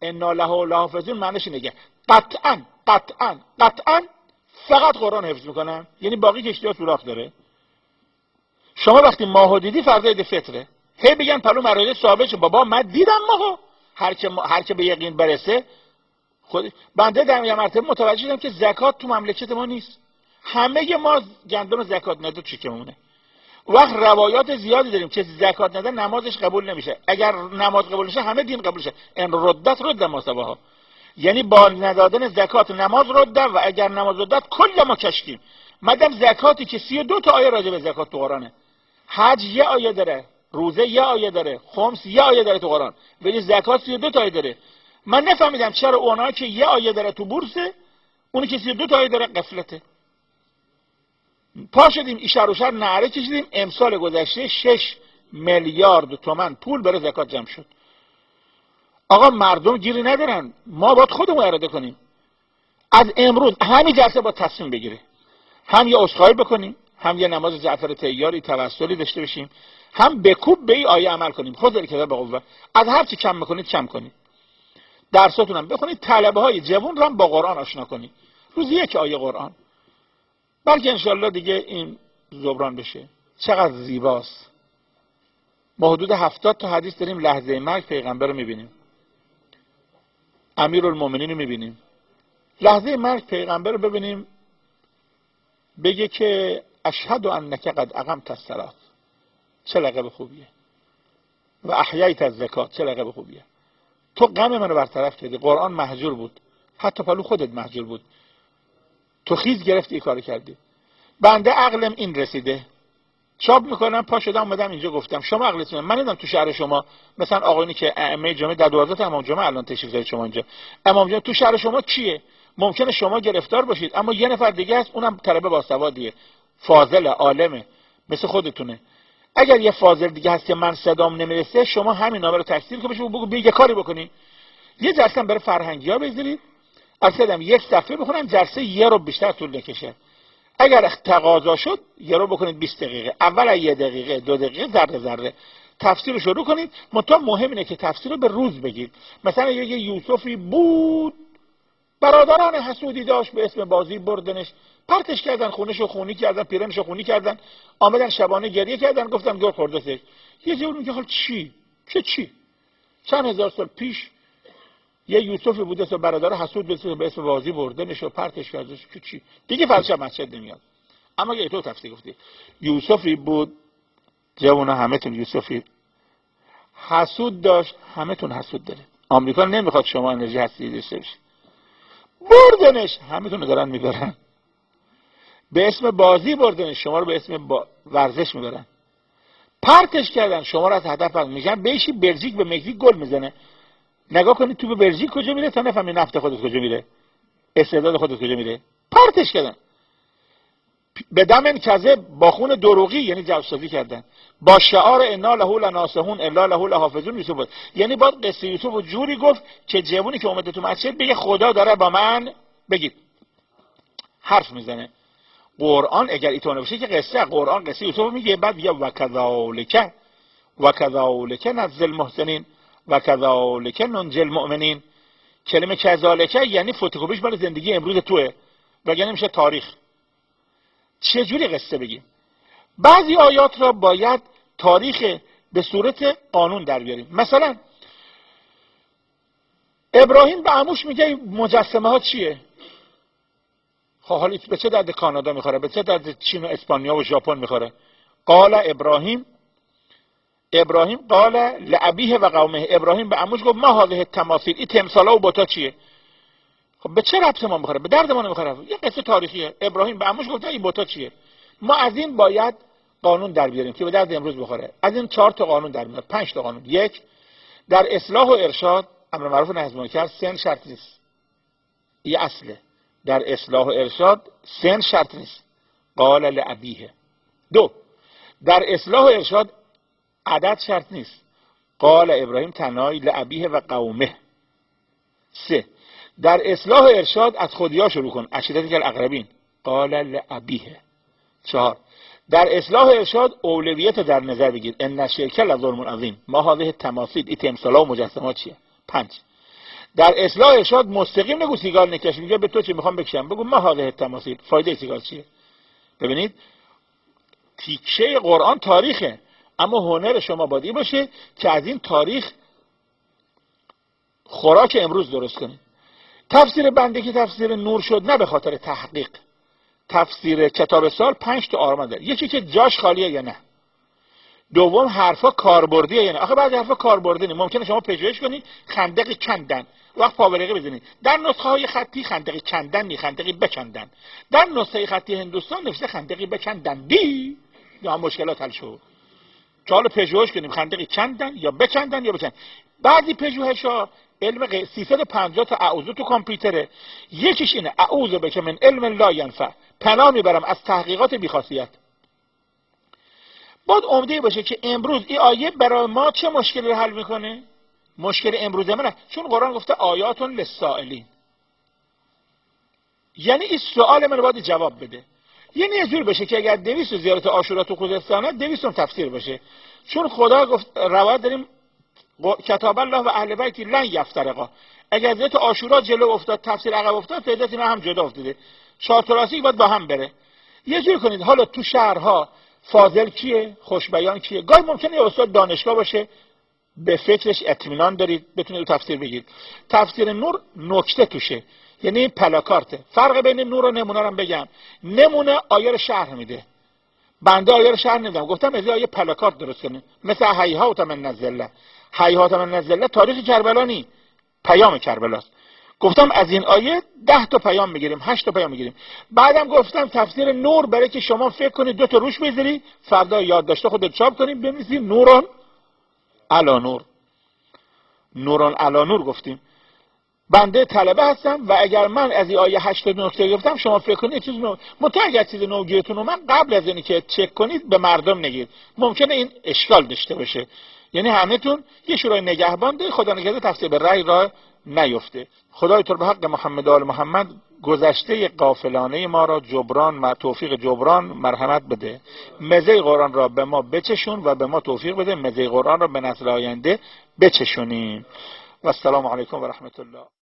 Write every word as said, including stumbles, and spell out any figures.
انا له لحافظون معنیش اینه قطعا قطعا قطعا فقط قرآن حفظ میکنن، یعنی باقی کشتی‌ها سوراخ داره. شما وقتی ماهو دیدی فردا عید فطره، هی بگن پلو مراجع ثابت شه بابا من دیدم ماهو، هر که ما... هر که به یقین برسه. خود بنده در یه مرتبه متوجه شدم که زکات تو مملکت ما نیست، همه ما گندم زکات نده چیکمونه. وقت روایات زیادی داریم که زکات نده نمازش قبول نمیشه، اگر نماز قبول نشه همه دین قبول شه. ان ردت رد ما سواها، یعنی با ندادن زکات نماز رد و اگر نماز ردت کل ما کشکیم. مدام زکاتی که سی و دو تا آیه راجع به زکات تو قرآنه، حج یه آیه داره، روزه یه آیه داره، خمس یه آیه داره تو قرآن، ولی زکات سی و دو تا آیه داره. من نفهمیدم چرا اونها که یه آیه داره تو بورسه، اونی که سی و دو تا آیه داره غفلته. پا شدیم ایشار و شر نعره کشیدیم، امسال گذشته شش میلیارد تومان پول برای زکات جمع شد. آقا مردم گیری ندارن، ما باید خودمون اراده کنیم. از امروز همین جلسه با تصمیم بگیره، هم یه عذرخواهی بکنیم، هم یه نماز جعفر طیاری توسلی داشته باشیم، هم بکوب به این آیه عمل کنیم. خود داره کتاب به قوه، از هر چی کم میکنید کم کنید، درساتون هم بخونید، طلبه های جوان رو هم با قرآن آشنا کنید، روزی یک آیه قرآن، بلکه انشالله دیگه این جبران بشه. چقدر زیباست. ما حدود هفتاد تا حدیث داریم لحظه مرگ پیغمبر رو میبینیم، امیرالمومنین رو میبینیم. لحظه مرگ پیغمبر رو ببینیم بگه که اشهد انک قد اقمت الصلاة، چه لقب خوبیه، و احییت الزکات، چه لقب خوبیه. تو غم منو برطرف کردی، قرآن مهجور بود، حتی پلو خودت مهجور بود، تو خیز گرفتی این کارو کردی. بنده عقلم این رسیده، چاپ میکنم پا شدم اومدم اینجا گفتم شما عقلتون، من دیدم تو شهر شما مثلا آقایونی که ائمه جمعه در دوازده تا امام جمعه الان تشریف دارید شما اینجا، امام جمعه تو شهر شما کیه؟ ممکنه شما گرفتار باشید اما یه نفر دیگه هست، اونم طلبه باسوادیه، فاضل عالمه مثل خودتونه. اگر یه فاضل دیگه هست که من صدام نمیرسه، شما همین نامه رو تکثیر کنید بگو بگو یه کاری بکنی، یه جلسه برای فرهنگی‌ها بذارید، اصلا یک صفحه بخونن، جلسه یه رو بیشتر طول نکشه. اگر تقاضا شد یه رو بکنید بیست دقیقه، اول یه دقیقه دو دقیقه ذره ذره تفسیر رو شروع کنید. منتها مهم اینه که تفسیر رو به روز بگید. مثلا یه یوسفی بود برادران حسودی داشت به اسم بازی بردنش، پرتش کردن، خونشو خونی کردن، پیرنشو خونی کردن، آمدن شبانه گریه کردن، گفتن گور خورده‌اش. یه جور میگه حال چی؟ چه چی؟ چند هزار سال پیش یه یوسفی بوده که برادر حسود به اسم بازی بردنش و پرتش کردش، که چی؟ دیگه فرشا مسجد نمیاد. اما یه تو تفسیر گفتی یوسفی بود، جوونا همه تون یوسفی، حسود داشت، همه تون حسود دارید. آمریکا نمیخواد شما انرژی حسودی داشته باشید، بردنش، همه تون دارن میبرن. به اسم بازی بردنش، شما رو به اسم با... ورزش میبرن. پرتش کردن، شما رو از هدف میگن بهشی بلژیک به مکزیک گل میزنه. نگاه کنید تو به بلژیک کجا میره تا نفهمی نفت خودت کجا میره، استعداد خودت کجا میره. پرتش کردن به دم کذب، با خون دروغی، یعنی جاسوسی کردن، با شعار انا له لناصحون الا له لحافظون یوسف بود. یعنی باید قصه یوسف رو جوری گفت که جوونی که اومده تو مسجد بگه خدا داره با من بگید حرف میزنه. قرآن اگر ایتونه باشه که قصه قرآن قصه یوسف میگه، بعد میگه وکذالک وکذالک نجزی المحسنین وکذالک ننجی المؤمنین. کلمه کذالک یعنی فتوکپیش مال زندگی امروز توه، وگرنه میشه تاریخ. چه جوری قصه بگیم؟ بعضی آیات را باید تاریخ به صورت قانون در بیاریم. مثلا ابراهیم به عموش میگه مجسمه ها چیه؟ خب حالا به چه درد کانادا میخوره؟ به چه درد چین و اسپانیا و ژاپن میخوره؟ قال ابراهیم ابراهیم قال لابیه و قومه، ابراهیم به عموش گفت ما هذه التماثیل، این تمثالا و بتا چیه؟ خب به چه ربط ما میخوره؟ به درد ما نمیخوره. یه قصه تاریخیه. ابراهیم به عموش گفت این بتا چیه؟ ما از این باید قانون در بیاریم که به درد امروز بخوره. از این چهار تا قانون در میاد، پنج تا قانون. یک، در اصلاح و ارشاد امر معروف و نهی از منکر سن شرط نیست. این اصله. در اصلاح و ارشاد سن شرط نیست. قال لابیه. دو، در اصلاح و ارشاد عدد شرط نیست. قال ابراهیم تنهایی لابیه و قومه. سه، در اصلاح و ارشاد از خودیا شروع کن، اشیدتی که الاقربین. قال لابیه. چهار، در اصلاح و ارشاد اولویت در نظر بگیر، ان الشرک لظلم عظیم، ما هذه التماثیل، این تمثالا و مجسمات چیه؟ پنج، در اصلاح ارشاد مستقیم نگو سیگار نکش، میگه به تو چی میخوام بکشم، بگو ما هذه التماثیل، فایده سیگار چیه؟ ببینید تیکشه قرآن تاریخه، اما هنر شما باید باشه که از این تاریخ خوراک امروز درست کنید. تفسیر بنده که تفسیر نور شد نه به خاطر تحقیق، تفسیر کتاب سال پنج تا آرمان داره، یکی که جاش خالیه یا نه، دوم حرفا کاربردیه یا نه. آخه بعضی حرفا کاربردی نه، ممکنه شما پژوهش کنید خندقی کندن، وقت پاورقی بزنید در نسخه های خطی خندقی کندن نی، خندقی بکندن. در نسخه خطی هندوستان نوشته خندقی بکندن دی، یا مشکلات حل شد. که حالا پژوهش کنیم خندقی کندن یا بکندن یا بکندن. بعضی پژوهش‌ها علم سیصد و پنجاه تا اعوذ تو کامپیوتره، یکیش اینه اعوذ بک من علم لا ینفع، پناه میبرم از تحقیقات بی‌خاصیت. باید عمده باشه که امروز این آیه برای ما چه مشکلی رو حل میکنه؟ مشکل امروز منه، چون قرآن گفته آیاتون للسائلین، یعنی این سوال من باید جواب بده. یعنی یه جور بشه که اگر دویست زیارت عاشورا تو خوزستانه دویست هم تفسیر بشه، چون خدا گفت روایت داریم کتاب الله و اهل بیت لن یفترقا، اگر زیارت عاشورا جلو افتاد تفسیر عقب افتاد فایدت اینا هم جدا افتاده، شاطراسی باید با هم بره. یه جور کنید حالا تو شهرها فاضل کیه، خوشبیان کیه، گاهی ممکنه یه استاد دانشگاه باشه به فکرش اطمینان دارید بتونید تفسیر بگید. تفسیر نور نکته توشه، یعنی پلاکارته. فرق بین نور و نمونه رو بگم، نمونه آیه رو شرح میده، بنده آیه رو شرح نمیدم، گفتم از آیه پلاکارت درست کنید، مثل هیهات من نزله. هیهات من نزله تاریخ کربلا نی، پیام کربلاست. گفتم از این آیه ده تا پیام میگیریم، هشت تا پیام میگیریم. بعدم گفتم تفسیر نور برای که شما فکر کنید دو تا روش بذاری، فردا یادداشت خودت چاپ کنید بنویسید نوران علی نور، نوران علی نور گفتیم. بنده طلبه هستم و اگر من از این آیه هشت نکته گفتم شما فکر کنید چیز نو متأکد چیز نوگیتون رو من قبل از اینی که چک کنید به مردم نگید، ممکنه این اشکال داشته باشه. یعنی همه‌تون یه شورای نگهبان دارید، خدا نگهدار تفسیر به رأی راه نیفته. خدای تو به حق محمد و آل محمد گذشته غافلانه ما را جبران، توفیق جبران مرحمت بده. مزه قرآن را به ما بچشون و به ما توفیق بده مزه قرآن را به نسل آینده بچشونیم. و السلام علیکم و رحمت الله.